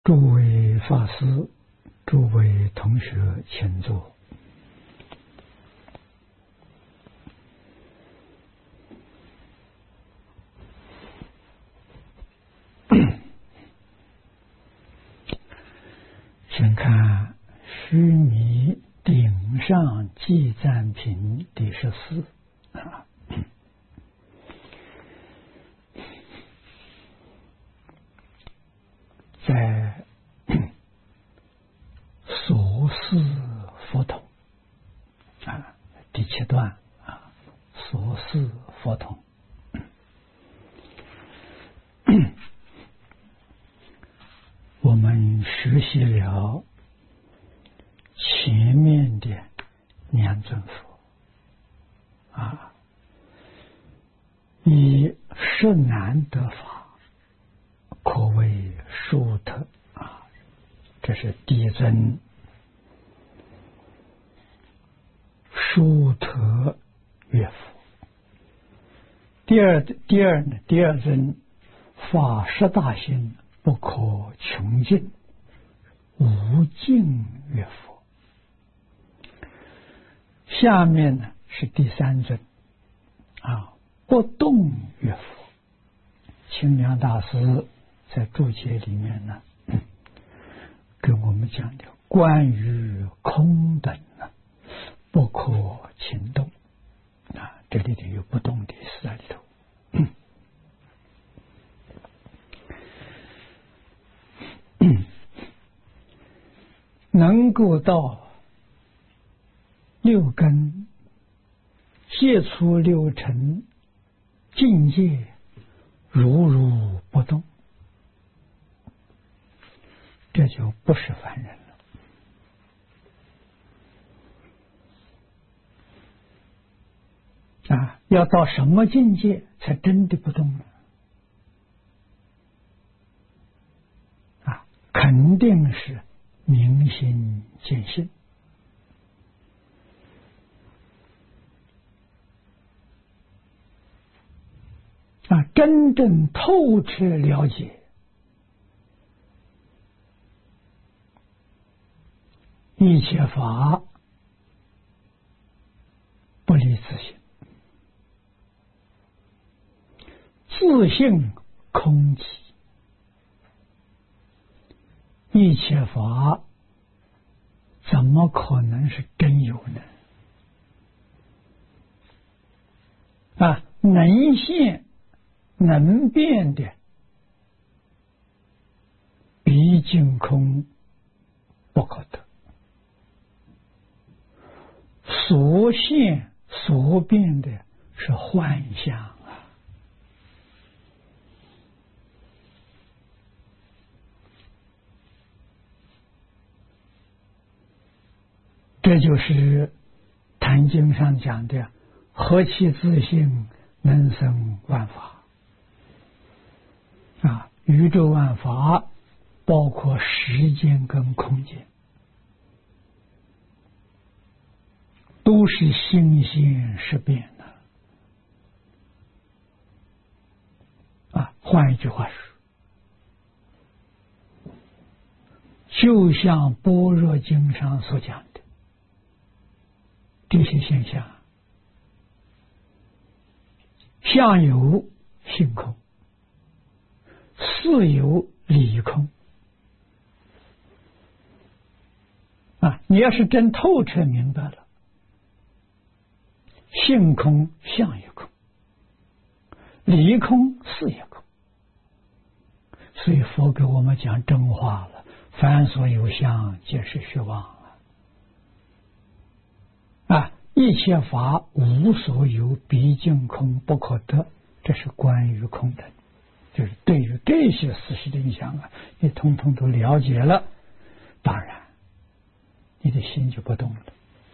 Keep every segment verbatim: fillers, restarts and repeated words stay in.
诸位法师，诸位同学，请坐。请看须弥顶上记赞品第十四啊。在所思佛统啊，第七段啊，所思佛统。我们学习了前面的两尊佛啊，以实难得法，可谓殊特啊，这是第一尊殊特乐佛。第二第二呢，第二尊法实大心，不可穷尽无尽乐佛。下面呢是第三尊啊，不动乐佛。清凉大师在注解里面呢，跟我们讲的关于空等呢，不可轻动啊，这里头有不动的意思在里头。能够到六根接触六尘境界，如如不动，这就不是凡人了啊！要到什么境界才真的不动呢？啊，肯定是明心见性啊，真正透彻了解一切法不离自性，自性空寂，一切法怎么可能是真有呢？啊，能现能变的毕竟空不可得，所现所变的是幻象啊。这就是《坛经》上讲的何其自性，能生万法啊！宇宙万法包括时间跟空间，都是心现识变的啊！换一句话说，就像《般若经》上所讲的这些现象，相由性空，事由理空啊！你要是真透彻明白了，性空相也空，理空事也空，所以佛给我们讲真话了：凡所有相，皆是虚妄啊！一切法无所有，毕竟空不可得，这是关于空的，就是对于这些事实的影响啊，你通通都了解了，当然你的心就不动了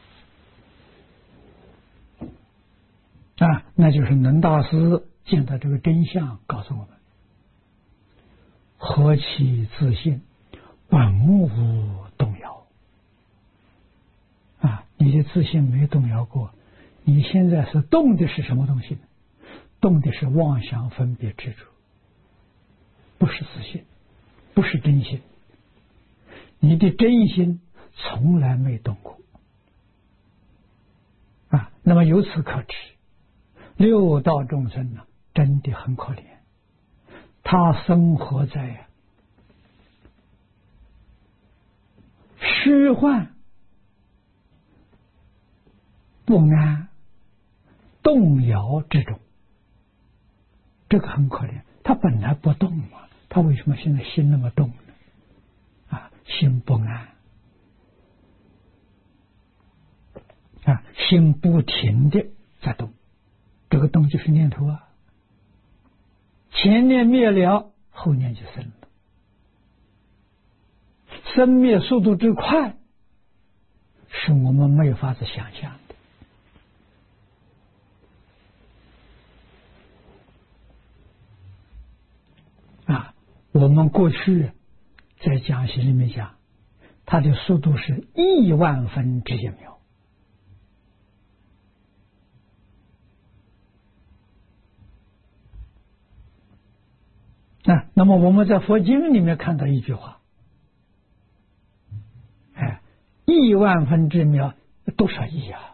啊！那就是能大师见到这个真相，告诉我们：何其自性，本无动摇啊！你的自信没动摇过，你现在是动的是什么东西呢？动的是妄想分别执着，不是自信，不是真心你的真心从来没动过啊。那么由此可知，六道众生呢，真的很可怜，他生活在虚幻、不安、动摇之中，这个很可怜。他本来不动嘛，他为什么现在心那么动呢？啊，心不安啊，心不停的在动，这个动就是念头啊。前念灭了，后念就生了，生灭速度之快，是我们没有法子想象的啊。我们过去在讲习里面讲，它的速度是亿万分之一秒。啊，那么我们在佛经里面看到一句话，哎，亿万分之秒多少亿啊？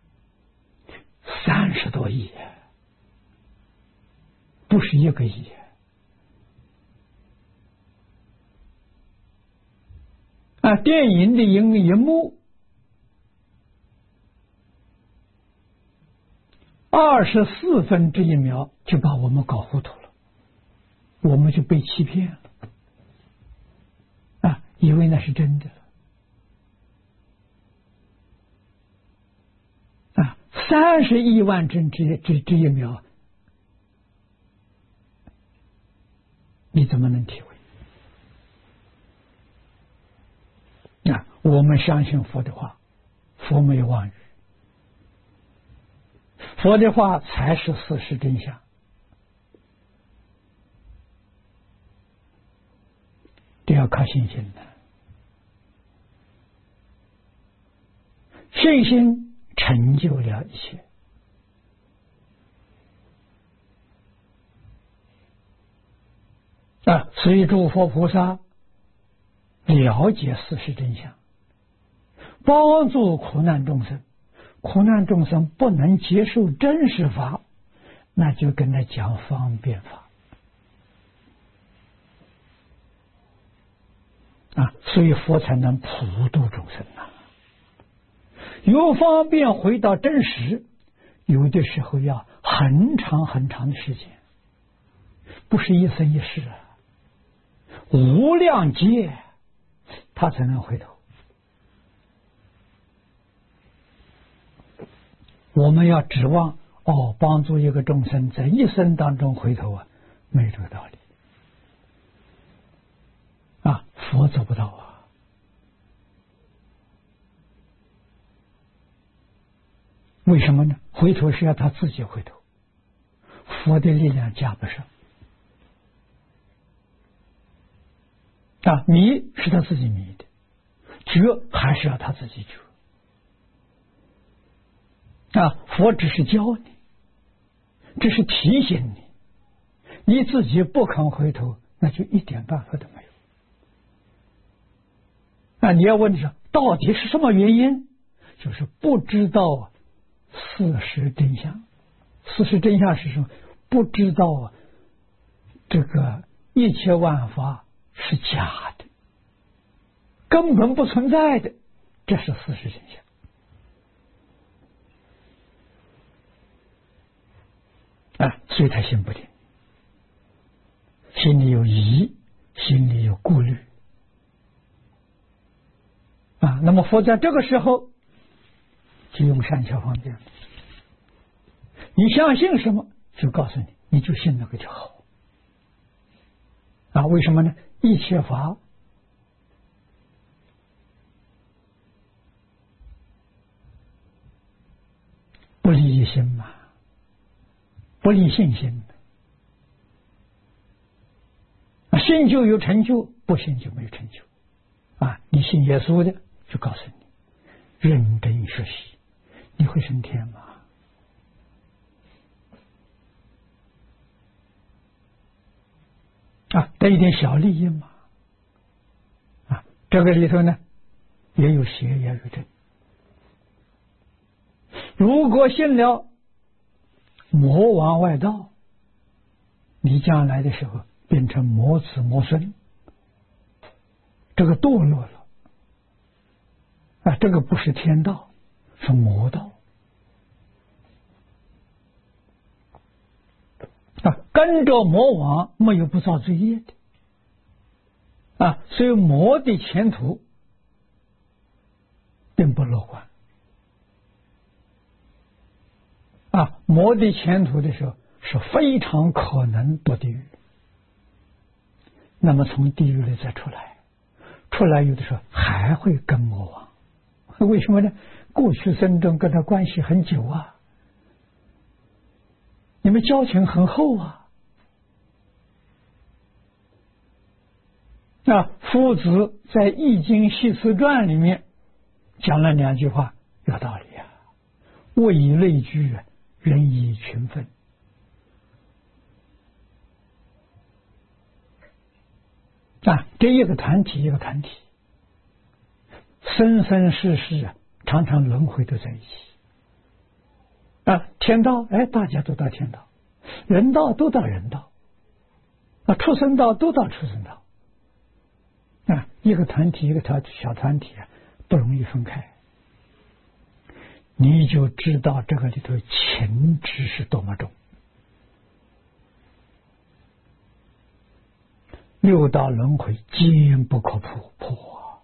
三十多亿，不是一个亿。啊，电影的荧荧幕二十四分之一秒就把我们搞糊涂了，我们就被欺骗了啊，以为那是真的啊，三十亿万之之之之一秒，你怎么能体会？啊，我们相信佛的话，佛没有妄语，佛的话才是事实真相。这要靠信心的，信心成就了一切啊！所以诸佛菩萨了解事实真相，帮助苦难众生。苦难众生不能接受真实法，那就跟他讲方便法啊，所以佛才能普度众生啊。由方便回到真实，有的时候要很长很长的时间，不是一生一世啊，无量劫他才能回头。我们要指望哦，帮助一个众生在一生当中回头啊，没有这个道理啊，佛做不到啊。为什么呢？回头是要他自己回头，佛的力量加不上啊，迷是他自己迷的，觉还是要他自己觉啊。佛只是教你，只是提醒你，你自己不肯回头，那就一点办法都没有啊。你要问你说到底是什么原因，就是不知道事实真相。事实真相是什么？不知道这个一切万法是假的，根本不存在的，这是事实真相啊。所以他心不定，心里有疑，心里有顾虑啊。那么佛在这个时候就用善巧方便，你相信什么就告诉你，你就信那个就好啊。为什么呢？一切法不离一心嘛，不离信心啊，信就有成就，不信就没有成就啊。你信耶稣的，就告诉你认真学习，你会升天吗？啊，得一点小利益嘛，啊， 这个里头呢，也有邪也有正。如果信了魔王外道，你将来的时候变成魔子魔孙，这个堕落了啊！这个不是天道，是魔道啊！跟着魔王没有不造罪业的啊，所以魔的前途并不乐观啊！魔的前途的时候是非常可能堕地狱，那么从地狱里再出来，出来有的时候还会跟魔王，为什么呢？过去生中跟他关系很久啊，你们交情很厚啊。那夫子在《易经系辞传》里面讲了两句话，有道理啊。物以类聚，人以群分。啊，这一个团体一个团体，生生世世啊，常常轮回都在一起。啊，天道，哎，大家都到天道；人道都到人道；啊，畜生道都到畜生道。啊，一个团体一个小小团体啊，不容易分开。你就知道这个里头情执是多么重。六道轮回坚不可破破，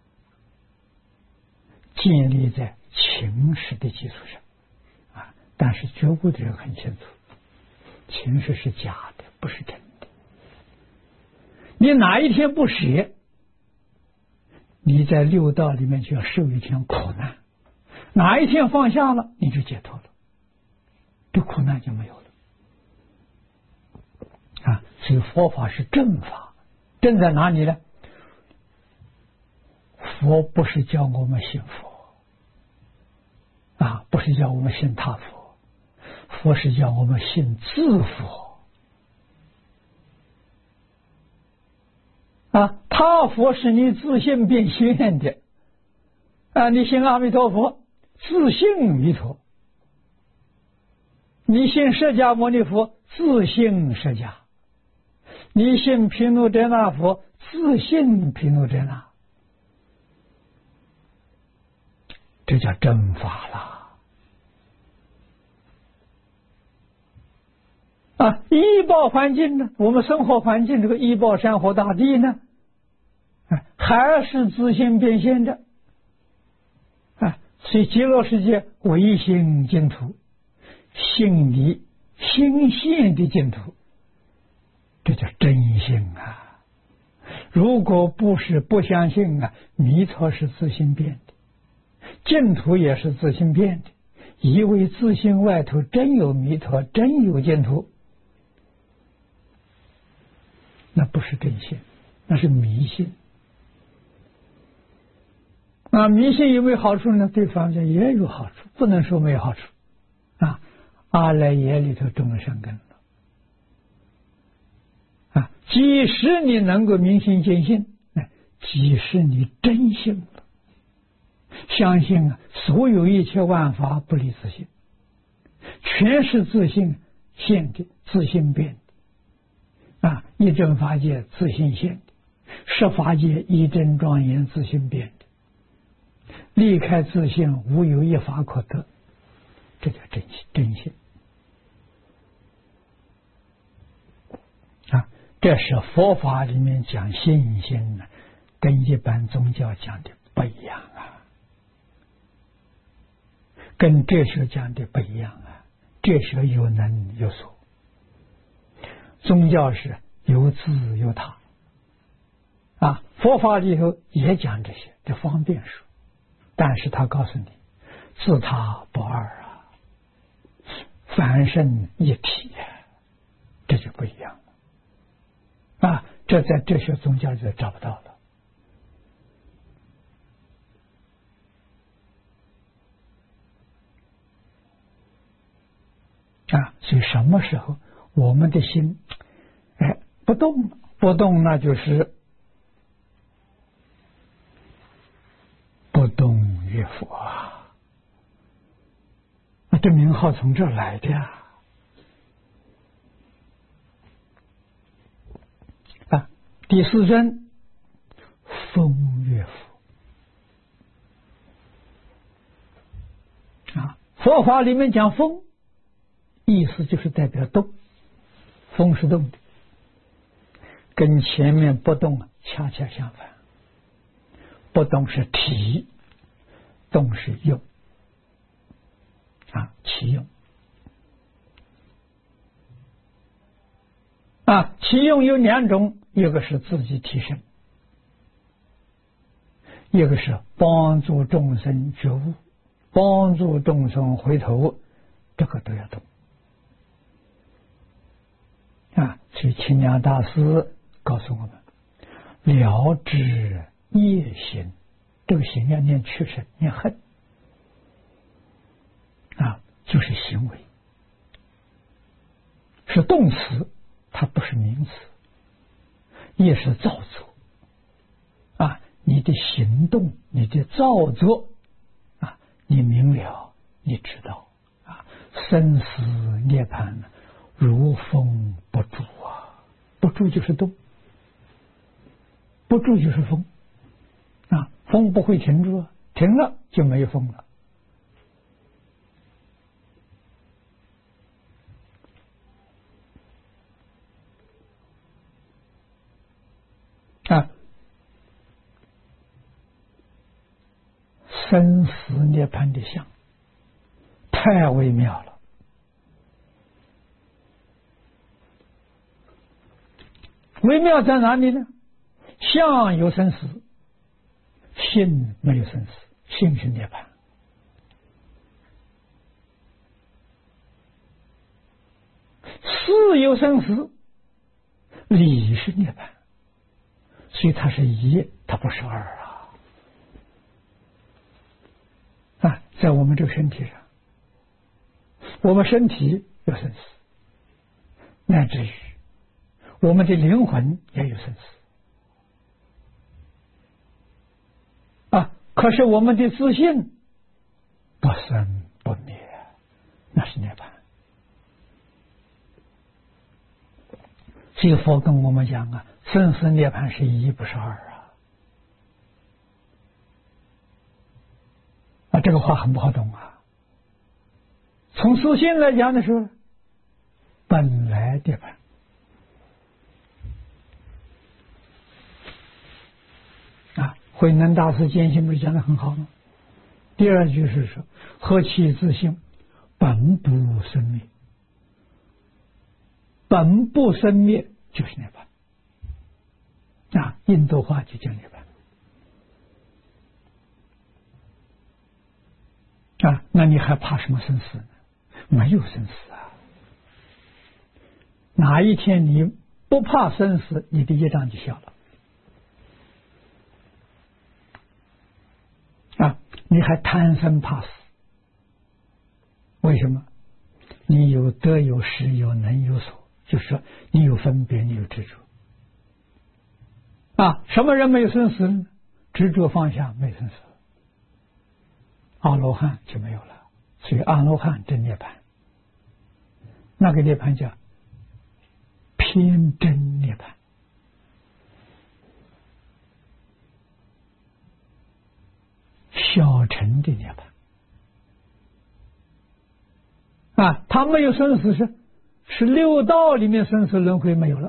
建立在情识的基础上啊。但是觉悟的人很清楚，情识是假的，不是真的。你哪一天不舍，你在六道里面就要受一天苦难；哪一天放下了，你就解脱了，这苦难就没有了啊。所以佛法是正法，正在哪里呢？佛不是叫我们信佛啊，不是叫我们信他佛，佛是叫我们信自佛啊。他佛是你自信变现的啊，你信阿弥陀佛，自信弥陀；你信释迦牟尼佛，自信释迦；你信毗卢遮那佛，自信毗卢遮那。这叫真法了啊！医报环境呢？我们生活环境这个医报山河大地呢，啊，还是自信变现的啊！所以极乐世界唯心净土，心理心现的净土，这叫真心啊！如果不是不相信啊，弥陀是自信变的，净土也是自信变的，以为自信外头真有弥陀，真有净土，那不是真心，那是迷信。啊，迷信有没有好处呢？对方讲也有好处，不能说没有好处啊。阿赖耶里头种了善根了啊！即使你能够明心见性，即使你真信了，相信啊，所有一切万法不离自性，全是自性现的，自性变的啊！一真法界自性现的，十法界一真庄严自性变的。离开自性，无有一法可得，这叫真真心啊！这是佛法里面讲信心呢，跟一般宗教讲的不一样啊，跟哲学讲的不一样啊。哲学有能有所，宗教是有自有他啊。佛法里头也讲这些，这方便说。但是他告诉你，自他不二啊，凡圣一体啊，这就不一样了啊！这在哲学宗教里就找不到了啊！所以什么时候我们的心哎不动不动，那就是佛啊，这名号从这儿来的呀。啊，第四尊风月佛啊，佛法里面讲风，意思就是代表动，风是动的，跟前面不动恰恰相反。不动是体，动是用啊，其用啊，其用有两种，一个是自己提升，一个是帮助众生觉悟，帮助众生回头，这个都要动啊。所以清凉大师告诉我们，了知业行，这个行要念去身，念恨啊，就是行为，是动词，它不是名词，也是造作啊。你的行动，你的造作啊，你明了，你知道啊，生死涅槃如风不住啊，不住就是动，不住就是风啊，风不会停住啊，停了就没有风了啊。生死涅槃的相太微妙了，微妙在哪里呢？相有生死，心没有生死，心是涅槃。事有生死，理是涅槃，所以它是一，它不是二啊。啊，在我们这个身体上，我们身体有生死，乃至于我们的灵魂也有生死啊。可是我们的自信不生不灭，那是涅槃。所以佛跟我们讲啊，生死涅槃是一，不是二啊。啊，这个话很不好懂啊。从自信来讲的时候，本来涅槃。啊，慧能大师坚信不是讲的很好吗？第二句是说，何其自性，本不生灭。本不生灭就是涅槃啊，印度话就叫涅槃啊。那你还怕什么生死呢？没有生死啊。哪一天你不怕生死，你的业障就小了啊。你还贪生怕死，为什么？你有得有失有能有所，就是说你有分别，你有执着啊。什么人没有生死呢？执着放下，没生死，阿罗汉就没有了。所以阿罗汉真涅槃，那个涅槃叫偏真涅槃，小乘的涅槃啊。他没有生死是是六道里面生死轮回没有了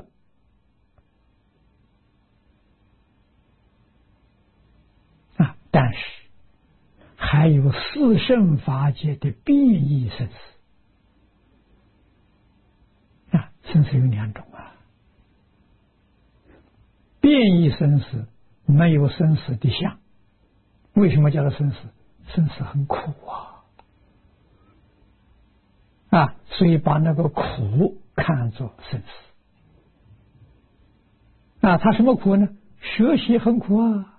啊，但是还有四圣法界的变异生死啊，生死有两种啊。变异生死没有生死的相，为什么叫做生死？生死很苦啊啊，所以把那个苦看作生死啊。他什么苦呢？学习很苦啊。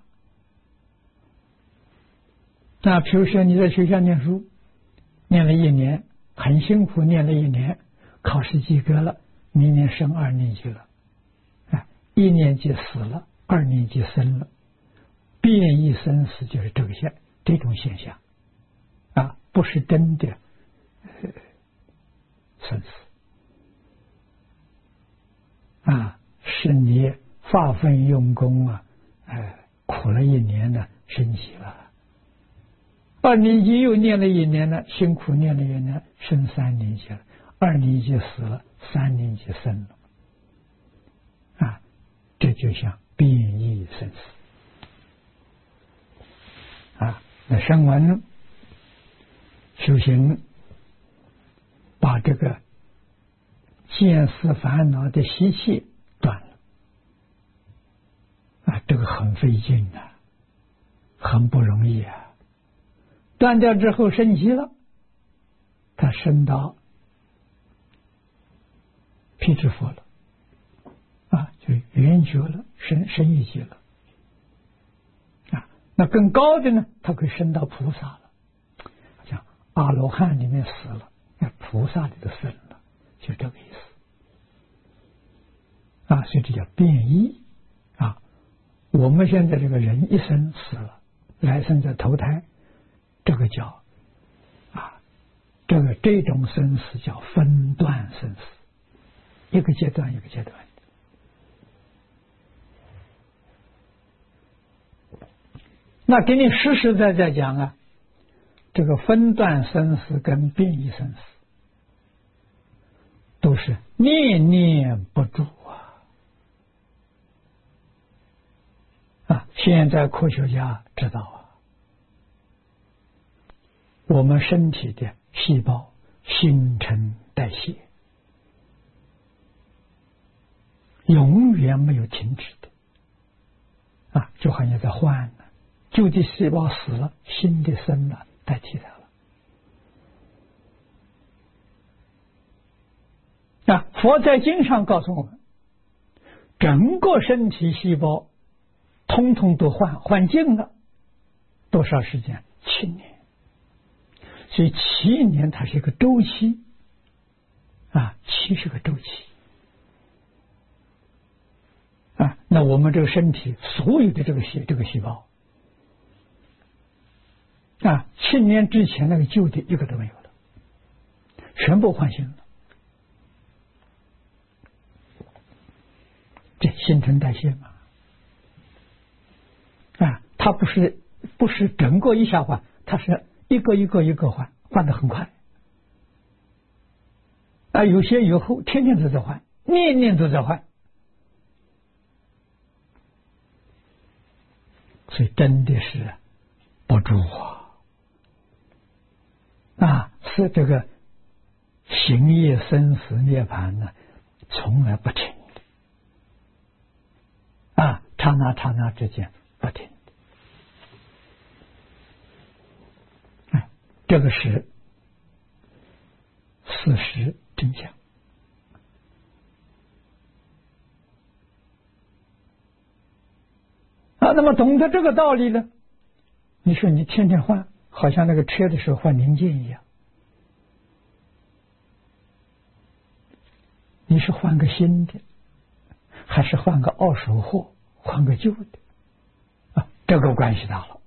那比如说你在学校念书，念了一年，很辛苦，念了一年，考试及格了，明年升二年级了，啊，一年级死了，二年级生了，变异生死就是这个相， 这种现象啊，不是真的呃生死啊，是你发奋用功啊，呃，苦了一年呢，升起了。而你已经又念了一年了，辛苦念了一年，升三年级了，二年级死了，三年级生了，啊，这就像变异生死啊。那声闻修行，把这个见思烦恼的习气断了啊，这个很费劲啊，很不容易啊。断掉之后升级了，他升到辟支佛了啊，就圆觉了，升升一级了啊。那更高的呢，他可以升到菩萨了，像阿罗汉里面死了，那菩萨里头生了，就这个意思啊。所以这叫变异啊。我们现在这个人一生死了，来生再投胎。这个叫啊，这个这种生死叫分段生死，一个阶段一个阶段。那给你实实在在讲啊，这个分段生死跟变异生死都是念念不住啊！啊，现在科学家知道啊。我们身体的细胞新陈代谢永远没有停止的啊，就好像在换呢，旧的细胞死了，新的生了，代替它了。啊，佛在经上告诉我们，整个身体细胞通通都换换尽了，多少时间？七年。所以七年它是一个周期啊，七是个周期啊。那我们这个身体所有的这个细这个细胞啊，七年之前那个旧的一个都没有了，全部换新了。这新陈代谢嘛啊，它不是不是整个一下换，它是一个一个一个换，换得很快啊！有些以后天天都在换，年年都在换，所以真的是不住啊！啊，是这个行业生死涅槃呢，从来不停的啊，刹那刹那之间不停。这个是事实真相啊。那么懂得这个道理呢，你说你天天换，好像那个车的时候换零件一样，你是换个新的，还是换个二手货，换个旧的啊？这个关系大了。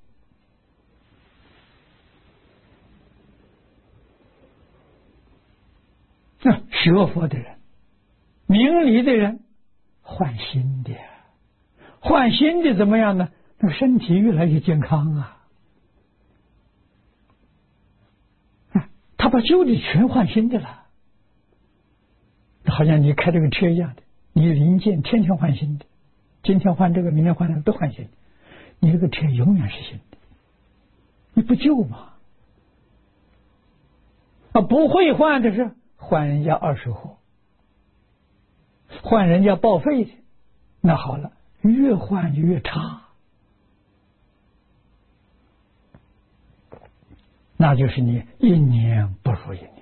那学佛的人，明理的人，换新的，换新的怎么样呢？那个身体越来越健康啊！他把旧的全换新的了，好像你开这个车一样的，你零件天天换新的，今天换这个，明天换那个，都换新的，你这个车永远是新的，你不旧吗？啊，不会换的是换人家二手货，换人家报废的，那好了，越换越差，那就是你一年不如一年。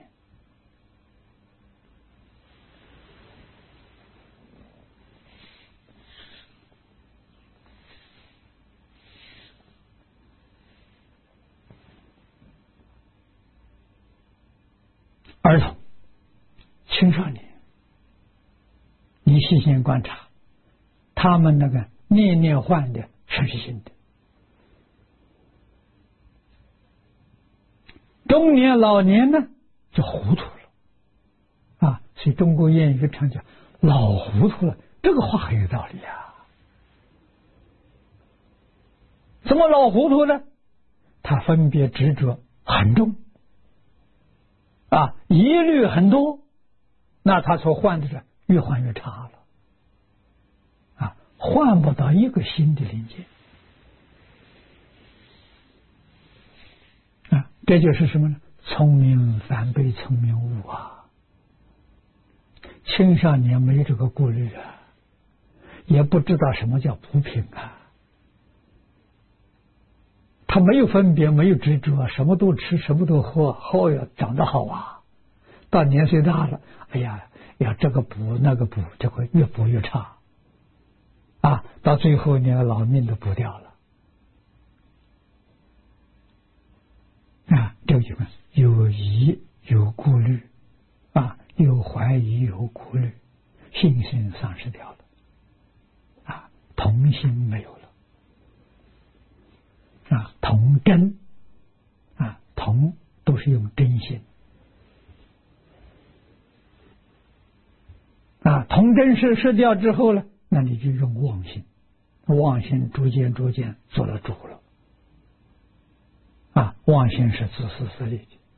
儿童、青少年，你细心观察，他们那个念念换的全是新的中年老年呢就糊涂了啊，所以中国谚语常讲老糊涂了，这个话很有道理啊。怎么老糊涂呢？他分别执着很重啊，疑虑很多，那他所换的是越换越差了啊，换不到一个新的境界啊，这就是什么呢？聪明反被聪明误啊！青少年没这个顾虑啊，也不知道什么叫补品啊，他没有分别，没有执着，什么都吃，什么都喝，后呀长得好啊。到年岁大了，哎呀，要这个补那个补，这会越补越差啊，到最后连老命都补掉了啊！这个就是有疑有顾虑啊，有怀疑有顾虑，信心丧失掉了啊，童心没有了啊，童真啊，童都是用真心啊，童真失失掉之后呢，那你就用妄心，妄心逐渐逐渐做了主了啊，妄心是自私自利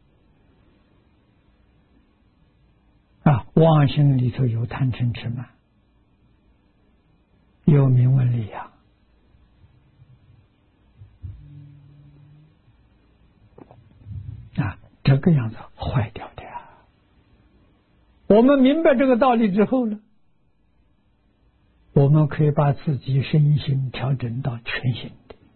的啊，妄心里头有贪嗔痴慢，有名闻利养啊，这个样子坏掉的啊。我们明白这个道理之后呢，我们可以把自己身心调整到全新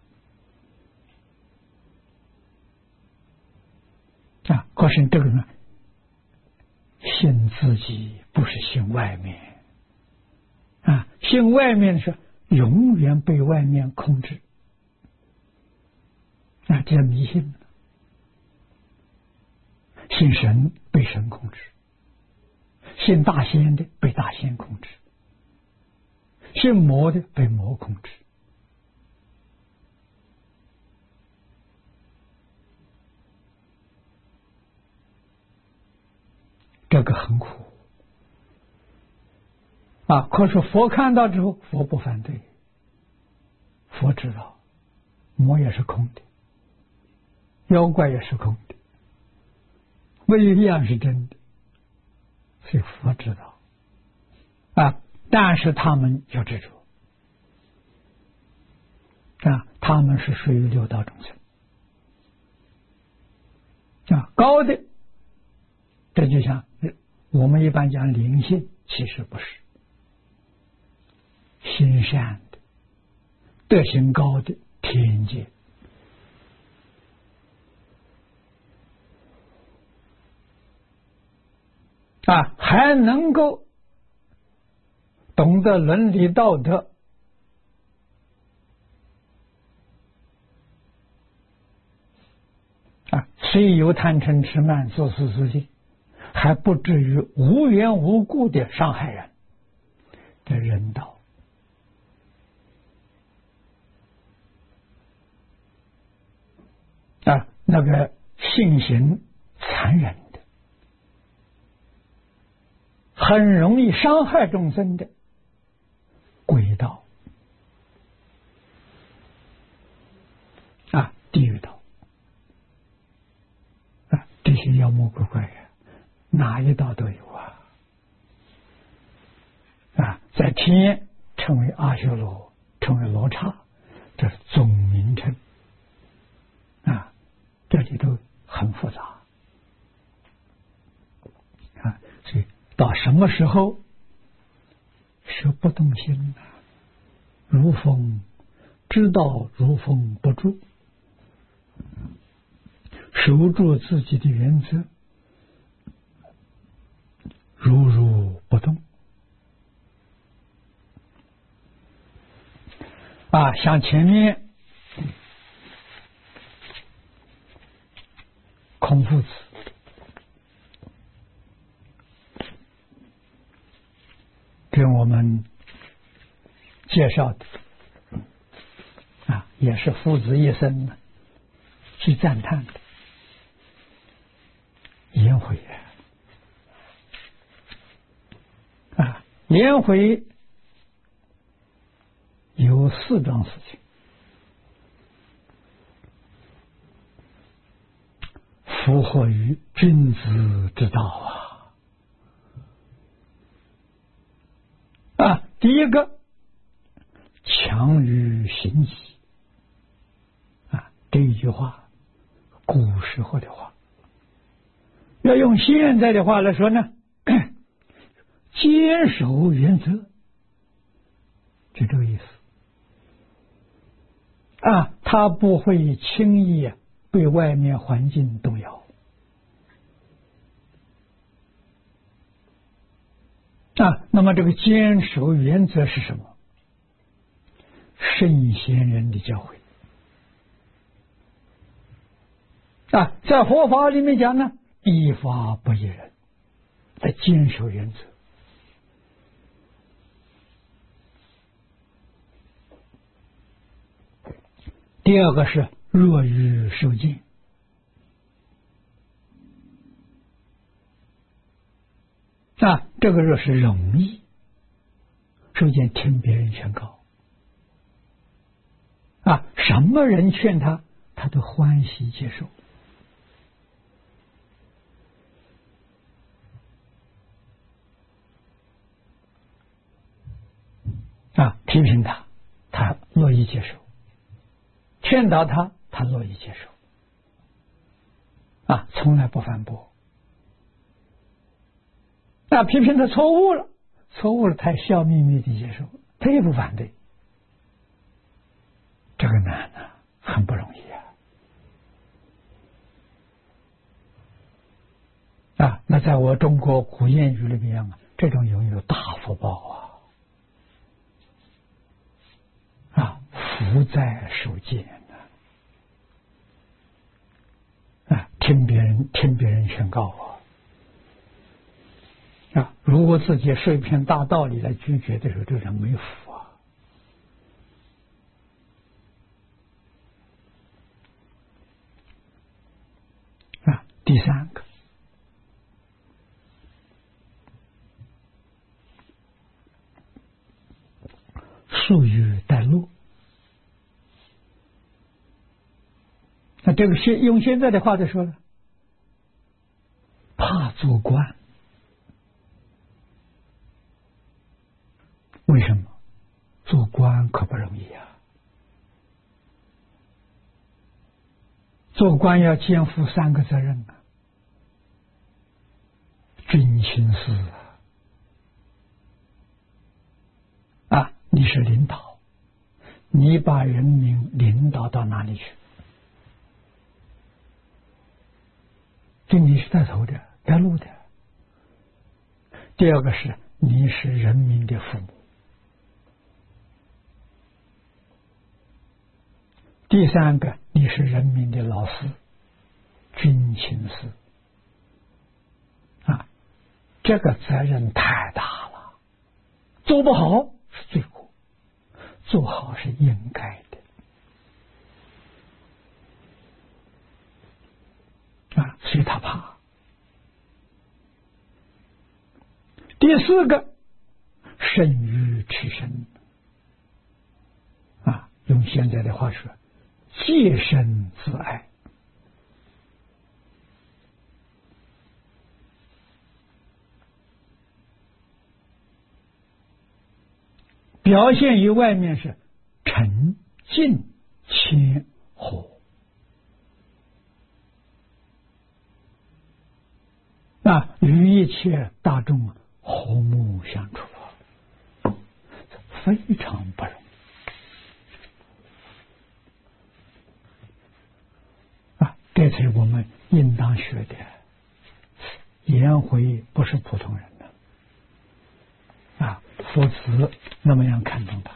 的啊。可是这个呢，信自己不是信外面啊，信外面是永远被外面控制啊，这迷信了。信神被神控制，信大仙的被大仙控制，信魔的被魔控制。这个很苦啊！可是佛看到之后，佛不反对，佛知道魔也是空的，妖怪也是空的，没有一样是真的，所以佛知道啊。但是他们要执着啊，他们是属于六道众生啊，高的，这就像我们一般讲灵性，其实不是，心善的、德行高的天界啊，还能够懂得伦理道德啊，虽有贪嗔痴慢自私自利，还不至于无缘无故的伤害人，这人道啊，那个性行残忍的，很容易伤害众生的鬼道啊，地狱道啊，这些妖魔鬼怪呀，哪一道都有啊啊，在天称为阿修罗，称为罗刹，这是总名称啊，这里头很复杂啊，所以到什么时候是不动心呢？如风知道如风不住，守住自己的原则，如如不动啊，像前面孔夫子给我们介绍的啊，也是父子一生呢去赞叹的颜回啊，颜回有四桩事情符合于君子之道啊。啊，第一个，强于行己啊，这一句话，古时候的话，要用现在的话来说呢，坚守原则，就这个意思啊，他不会轻易被外面环境动摇啊。那么这个坚守原则是什么？圣贤人的教诲啊，在佛法里面讲呢，依法不依人，在坚守原则。第二个是乐于受敬啊，这个热是容易受敬，听别人劝告啊，什么人劝他，他都欢喜接受啊，批评他，他乐意接受；劝导他，他乐意接受啊，从来不反驳。那批评他错误了，错误了，他笑眯眯的接受，他也不反对。这个难啊，很不容易啊！啊，那在我中国古谚语里面啊，这种拥有大福报啊！啊，福在守戒啊，听别人听别人劝告啊！啊，如果自己说一片大道理来拒绝的时候，这人没福啊！啊，第三个，疏于带路。那这个现用现在的话来说呢，怕做官。为什么？做官可不容易啊！做官要肩负三个责任啊：军情事啊，啊，你是领导，你把人民领导到哪里去？这你是带头的、带路的。第二个是你是人民的父母。第三个，你是人民的老师，军情司啊，这个责任太大了，做不好是罪过，做好是应该的啊，所以他怕。第四个，慎于持身啊，用现在的话说，戒身自爱。表现于外面是沉静谦和啊，与一切大众和睦相处，非常不容易啊！这才是我们应当学的。颜回不是普通人的啊，夫子那么样看重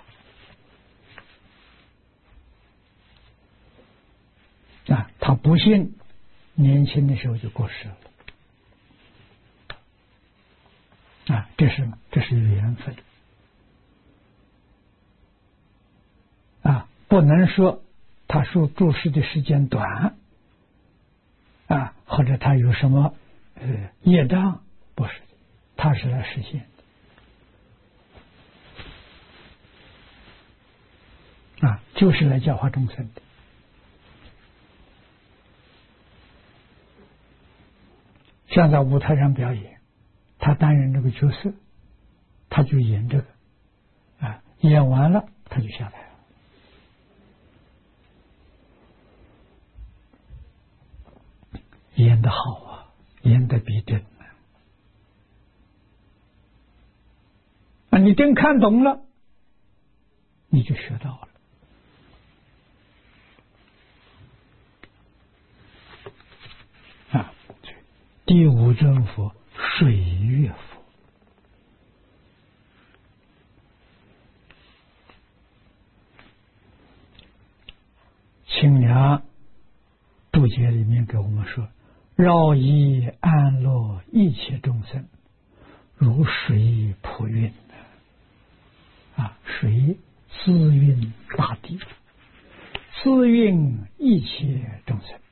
他啊，他不幸年轻的时候就过世了啊，这是这是缘分啊，不能说他受注释的时间短啊，或者他有什么呃，业障不是，它是来实现的啊，就是来教化众生的。像在舞台上表演，他担任这个角色，他就演这个啊，演完了他就下台了。演得好啊，演得逼真啊！啊，你真看懂了，你就学到了。啊，第五尊佛水月佛，清凉注解里面给我们说。饶益安乐一切众生，如水普运啊，水滋润大地，滋润一切众生。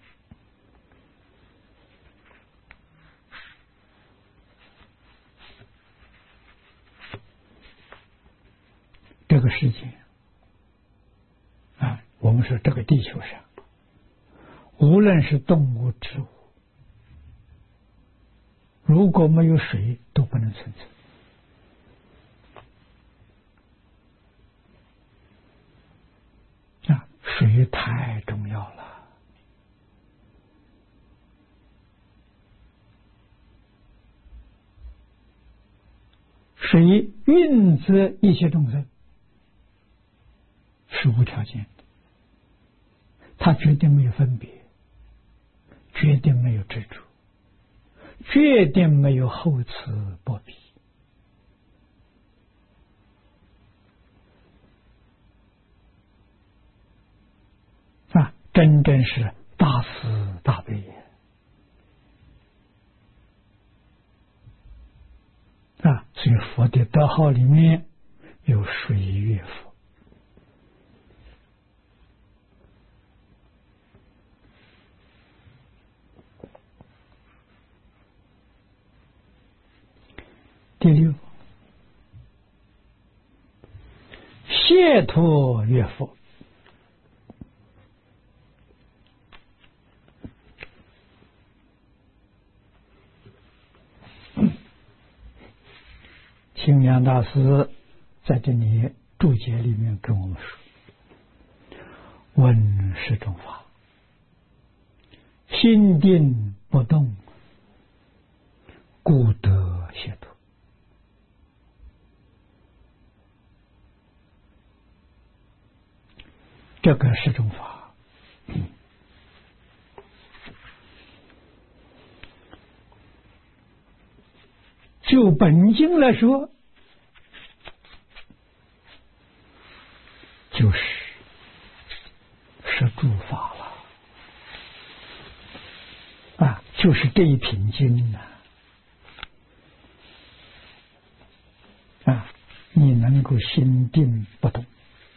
这个世界啊，我们说这个地球上，无论是动物、植物，如果没有水，都不能存在。啊，水太重要了。水运则一切众生，是无条件的，它绝对没有分别，绝对没有执着，绝对没有厚此薄彼啊！真正是大慈大悲啊！所以佛的德号里面有水月佛。第六，解脱月佛。清凉大师在这里注解里面跟我们说：闻是种法，心定不动，故得解脱。这个是种法，就本经来说，就是是诸法了啊，就是这一品经呢啊，你能够心定不动，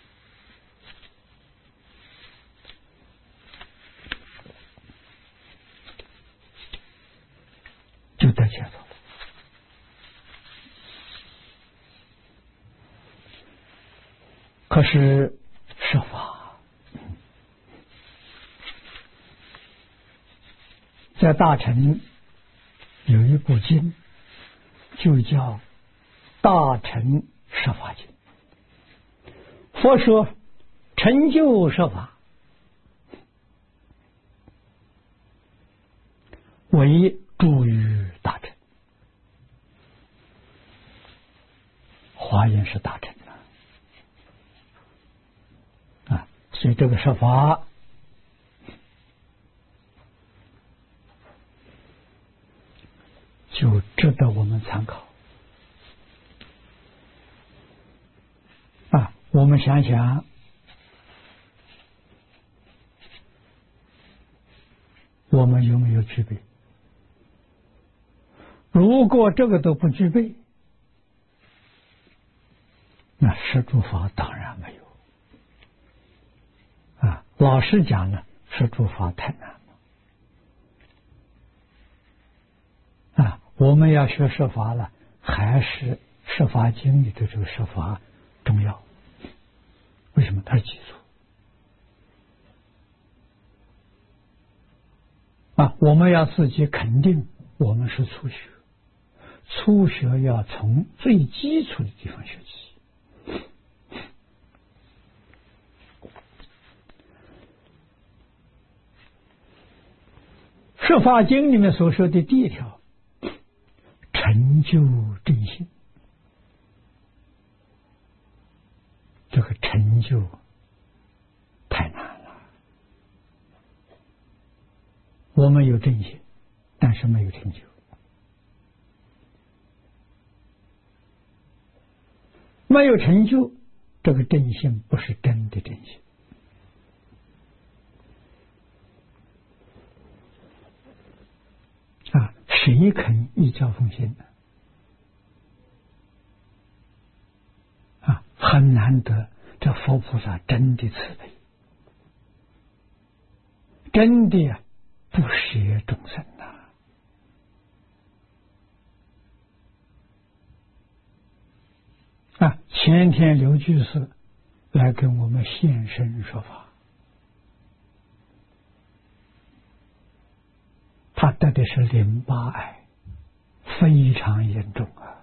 就得解脱了。可是设法在大乘有一部经，就叫《大乘设法经》。佛说成就设法，为助于大乘。华严是大乘啊，所以这个设法就值得我们参考啊！我们想想，我们有没有具备？如果这个都不具备，那摄诸法当然没有啊！老实讲呢，摄诸法太难了我们要学设法了，还是设法经里的这个设法重要。为什么？它是基础啊！我们要自己肯定我们是初学，初学要从最基础的地方学起。设法经里面所说的第一条，成就正信，这个成就太难了。我们有正信，但是没有成就。没有成就，这个正信不是真的正信。啊，谁肯依教奉行呢？啊，很难得，这佛菩萨真的慈悲，真的啊，不舍众生呐。啊，前天刘居士来跟我们现身说法，他得的是淋巴癌，非常严重啊！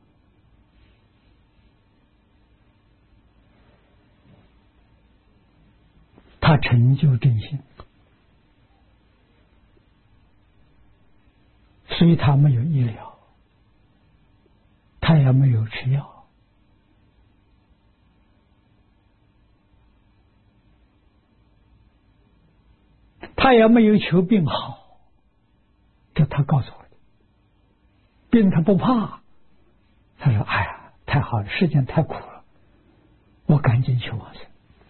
他成就正信，所以他没有医疗，他也没有吃药，他也没有求病好。这他告诉我的，病他不怕。他说：“哎呀，太好了，世间太苦了，我赶紧求往生。”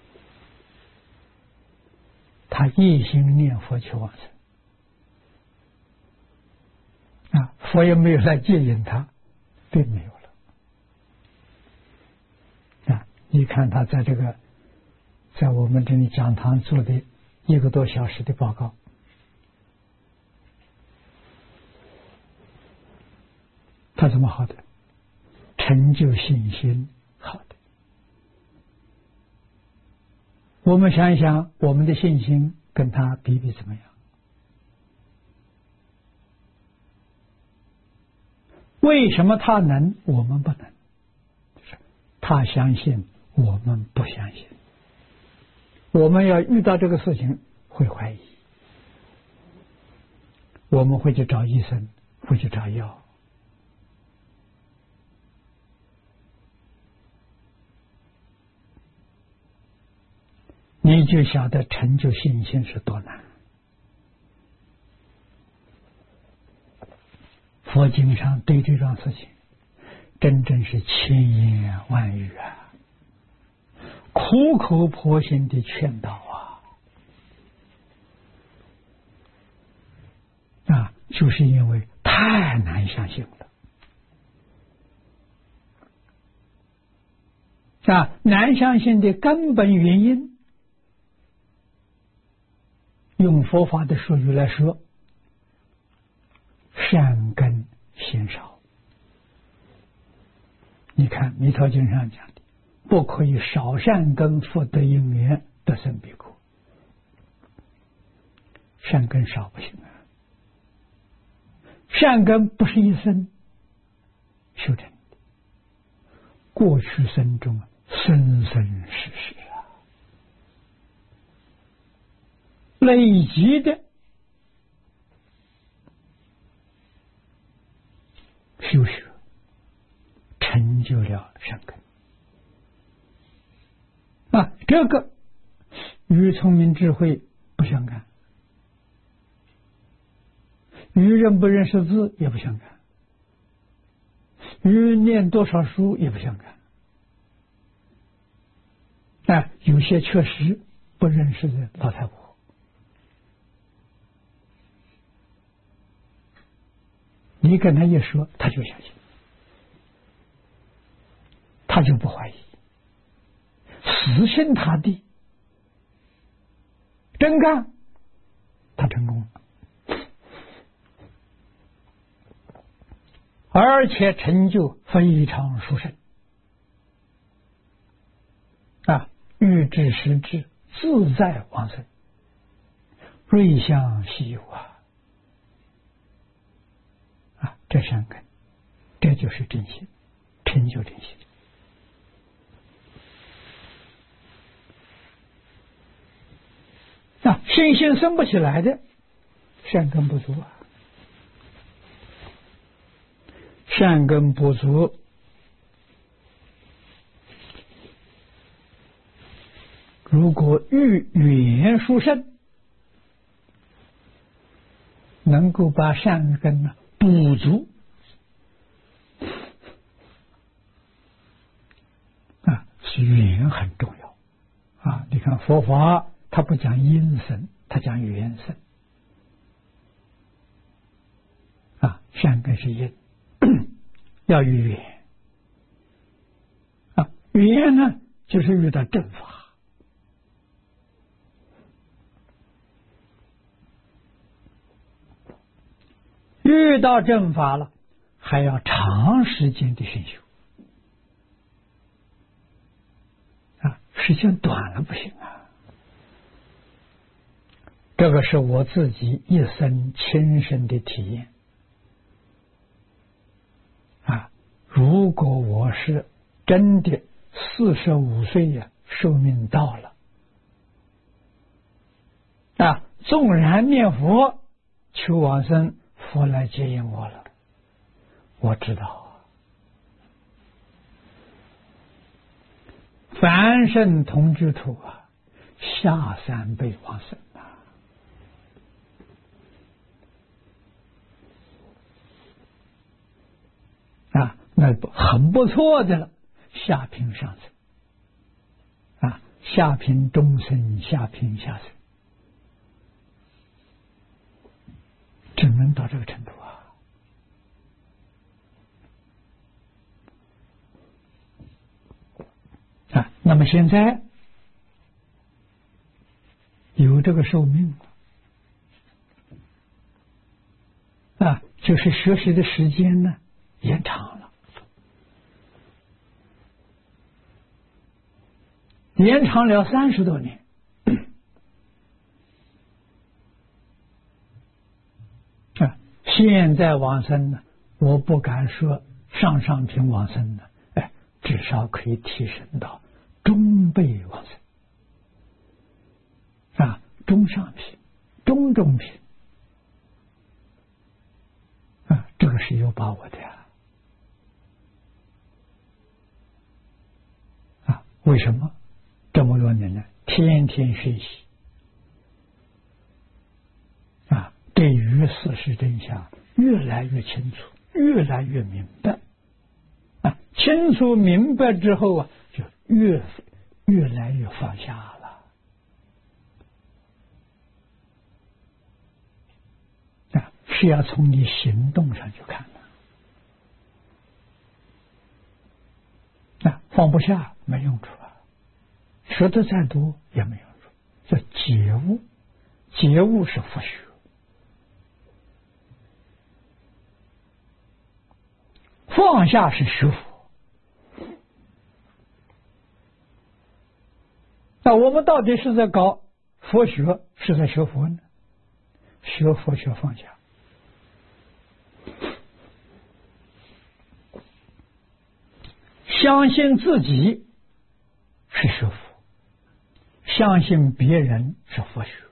他一心念佛求往生，啊，佛也没有来接引他，并没有了。啊，你看他在这个，在我们这里讲堂做的一个多小时的报告。他怎么好的？成就信心好的。我们想一想，我们的信心跟他比比怎么样？为什么他能，我们不能？就是他相信，我们不相信。我们要遇到这个事情会怀疑，我们会去找医生，会去找药。你就晓得成就信心是多难。佛经上对这桩事情真正是千言万语啊，苦口婆心的劝导啊，啊，就是因为太难相信了。啊，难相信的根本原因，用佛法的术语来说，善根嫌少。你看《弥陀经》上讲的，不可以少善根福德因缘得生彼国。善根少不行啊，善根不是一生修成的，过去生中生生世世啊，累积的修学成就了善根啊，这个与聪明智慧不相干，与认不认识字也不相干，与念多少书也不相干。啊，有些确实不认识的老太婆，你跟他一说，他就相信，他就不怀疑，死心塌地，真干，他成功了。 而且成就非常殊胜啊！欲知实质，自在往生，瑞相稀有啊！啊，这三根，这就是真心，成就真心。啊，信心生不起来的，善根不足啊。善根不足，如果遇语言殊胜，能够把善根呢补足啊，是语言很重要啊。你看佛法，它不讲因身，它讲语言身啊，善根是因。要语言啊，语言呢就是遇到正法，遇到正法了，还要长时间的熏修啊，时间短了不行啊。这个是我自己一生亲身的体验。如果我是真的四十五岁呀，寿命到了啊，纵然念佛求往生，佛来接引我了，我知道凡圣同居土啊，下三辈往生啊。啊，那很不错的了，下品上生啊，下品中生，下品下生，只能到这个程度啊。啊，那么现在有这个寿命啊，就是学习的时间呢延长了，延长了三十多年。啊，现在往生呢，我不敢说上上品往生呢，哎，至少可以提升到中辈往生啊，中上品、中中品啊，这个是有把握的呀。啊，为什么这么多年呢？天天学习啊，对于事实真相越来越清楚，越来越明白啊，清楚明白之后啊，就越越来越放下了啊，是要从你行动上去看的啊，放不下没用处啊，说的再多也没用处。这觉悟，觉悟是佛学，放下是学佛。那我们到底是在搞佛学，是在学佛呢？学佛学放下，相信自己是学佛，相信别人是佛学。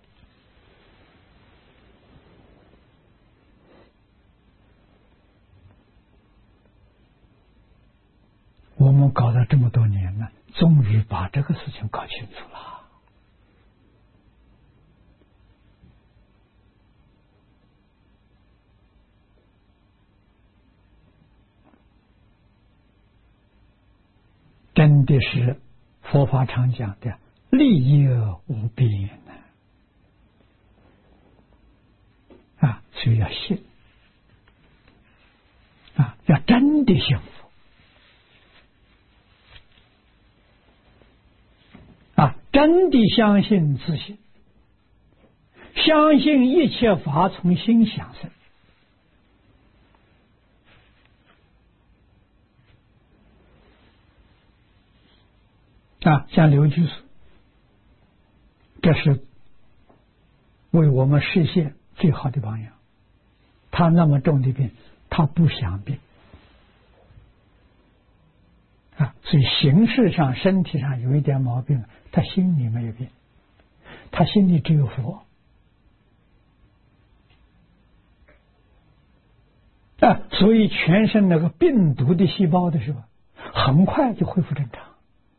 我们搞了这么多年了，终于把这个事情搞清楚了。真的是佛法常讲的利益无边啊！所以要信啊，要真的信佛啊，真的相信自信，相信一切法从心想生啊，像刘居士，这是为我们实现最好的榜样。他那么重的病，他不想病啊，所以形式上、身体上有一点毛病，他心里没有病，他心里只有佛啊，所以全身那个病毒的细胞的时候，很快就恢复正常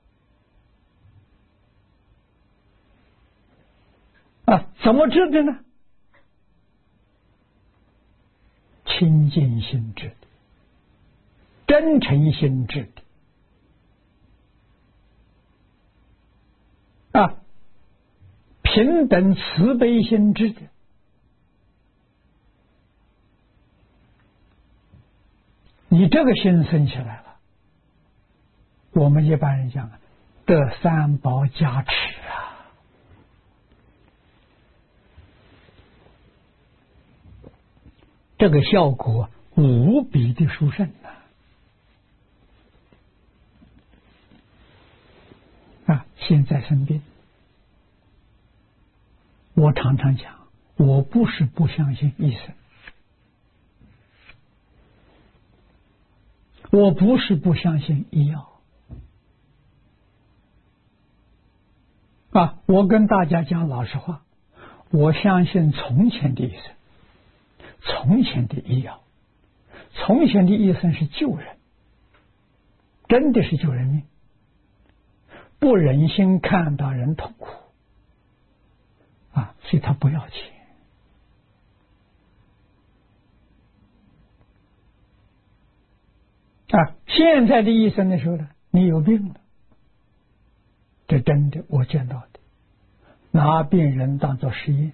啊。怎么治的呢？清净心治的，真诚心治的啊，平等慈悲心治的。你这个心生起来了，我们一般人讲得三宝加持啊，这个效果无比的殊胜呐！啊，现在生病，我常常讲，我不是不相信医生，我不是不相信医药啊！我跟大家讲老实话，我相信从前的医生，从前的医药，从前的医生是救人，真的是救人命，不忍心看到人痛苦啊，所以他不要钱啊。现在的医生的时候呢，你有病了，这真的我见到的，拿病人当作实验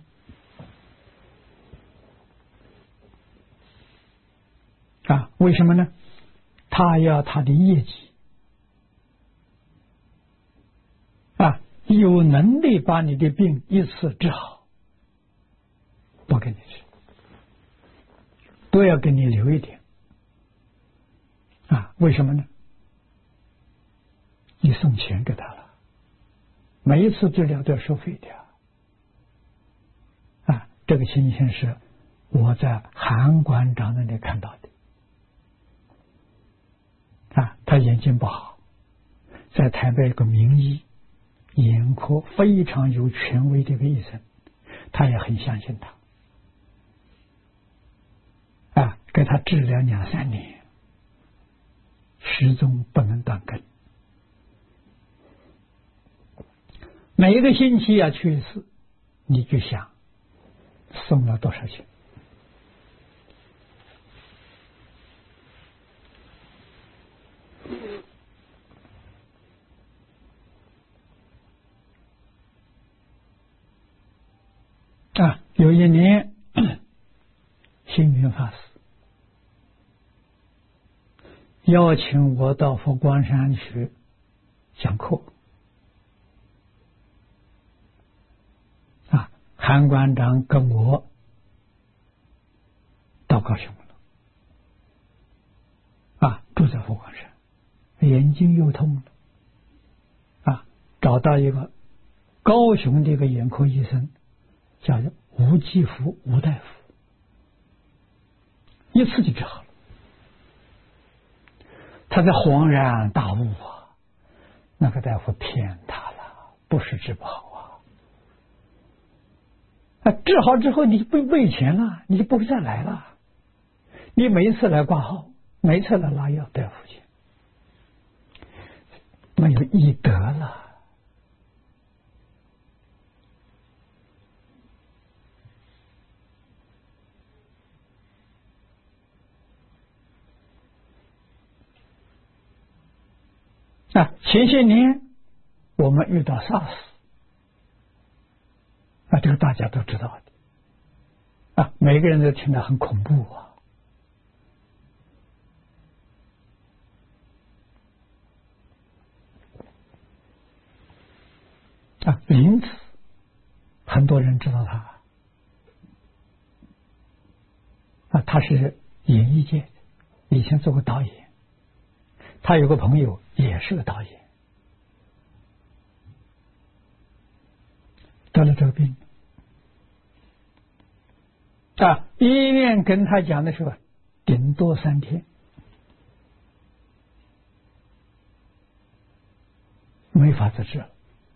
啊。为什么呢？他要他的业绩啊，有能力把你的病一次治好，不给你治，都要给你留一点啊。为什么呢？你送钱给他了，每一次治疗都要收费的啊。这个情形是我在韩馆长那里看到的啊，他眼睛不好，在台北有个名医，眼科非常有权威的一个医生，他也很相信他啊，给他治疗两三年，始终不能断根，每一个星期要去一次，你就想送了多少钱啊。有一年星云法师邀请我到佛光山去讲课啊，韩馆长跟我到高雄了啊，住在佛光山，眼睛又痛了啊，找到一个高雄的一个眼科医生，叫吴继福吴大夫，一次就治好了。他在恍然大悟啊，那个大夫骗他了，不是治不好啊，啊治好之后你就不为钱了，你就不会再来了，你每一次来挂号，每一次来拿药都要付钱，没有医德了啊。前些年我们遇到 SARS 啊，这个大家都知道的啊，每个人都听得很恐怖啊啊。林子很多人知道他啊，他是演艺界的，以前做过导演，他有个朋友也是个导演得了这个病。啊，医院跟他讲的时候，顶多三天，没法子治了。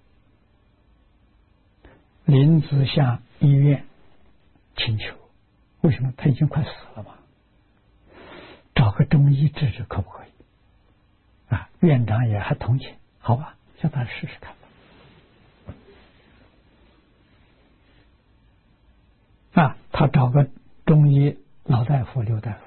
林子向医院请求，为什么？他已经快死了嘛，找个中医治治可不可以？啊，院长也还同情，好吧，叫他试试看吧。啊，他找个中医老大夫刘大夫，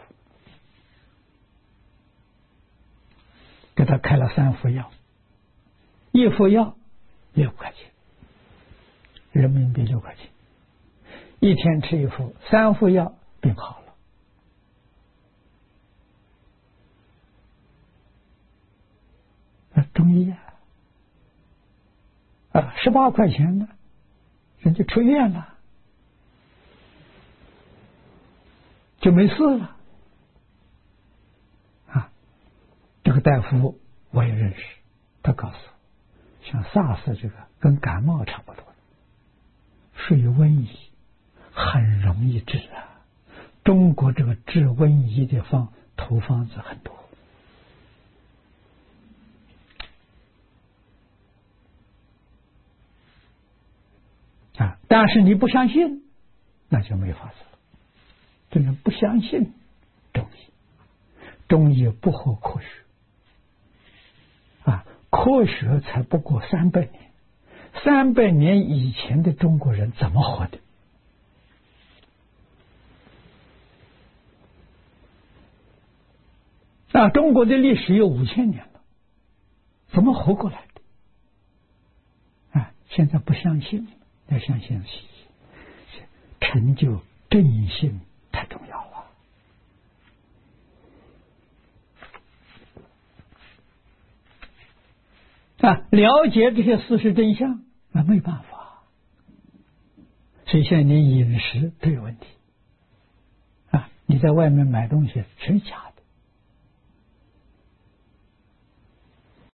给他开了三副药，一副药六块钱，人民币六块钱，一天吃一副，三副药，病好了。啊，中医啊，啊，十八块钱呢，人家出院了。就没事了啊！这个大夫我也认识，他告诉我，像 SARS 这个跟感冒差不多，属于瘟疫，很容易治啊。中国这个治瘟疫的方土方子很多啊，但是你不相信，那就没法子了。这人不相信中医，中医不合科学啊，科学才不过三百年，三百年以前的中国人怎么活的？啊，中国的历史有五千年了，怎么活过来的？啊，现在不相信，要相信西医，成就正信太重要了啊！了解这些事实真相，那没办法。所以现在你饮食都有问题啊！你在外面买东西全是假的。